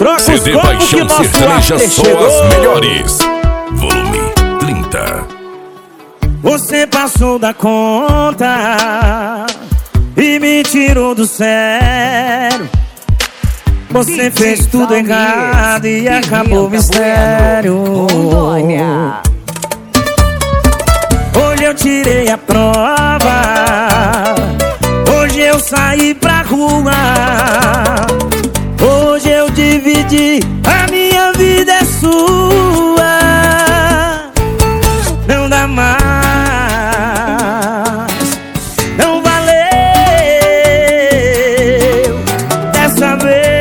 CD Paixão Sertaneja, só as melhores. Volume 30. Você passou da conta e me tirou do sério. Você fez tudo errado e acabou o mistério. Hoje eu tirei a prova, hoje eu saí pra rua, hoje eu dividi, a minha vida é sua. Não dá mais, não valeu dessa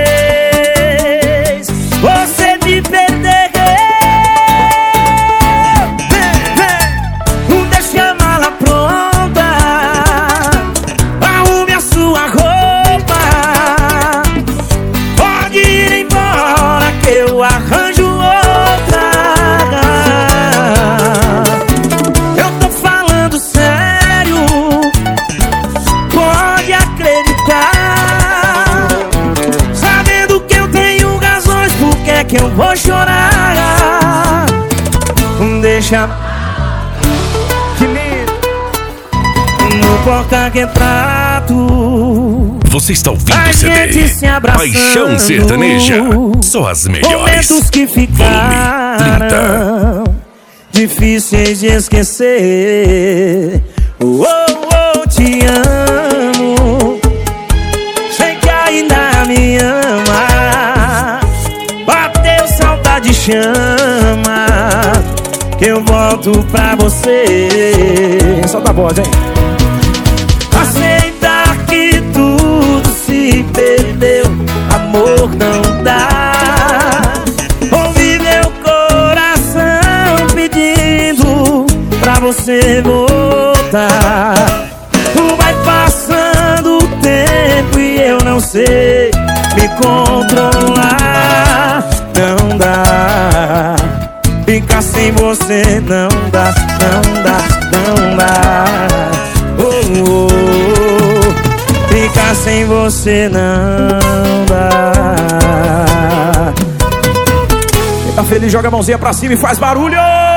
vez, você me perdeu. Deixa a mala pronta, arrume a sua roupa, pode ir embora que eu arranjo outra. Eu tô falando sério, pode acreditar, sabendo que eu tenho razões, por que é que eu vou chorar? Deixa no porta-retrato. Você está ouvindo o CD Paixão Sertaneja, só as melhores. Momentos que ficaram difíceis de esquecer. Oh, oh, te amo, sei que ainda me ama. Bateu saudade, chama, que eu volto pra você. Solta a voz, hein? Aceitar que tudo se perdeu, amor não dá. Ouvi meu coração pedindo pra você voltar. Vai passando o tempo e eu não sei me controlar. Não dá, ficar sem você não dá, não dá, não dá. Oh, oh, ficar sem você não dá. Quem tá feliz joga a mãozinha pra cima e faz barulho.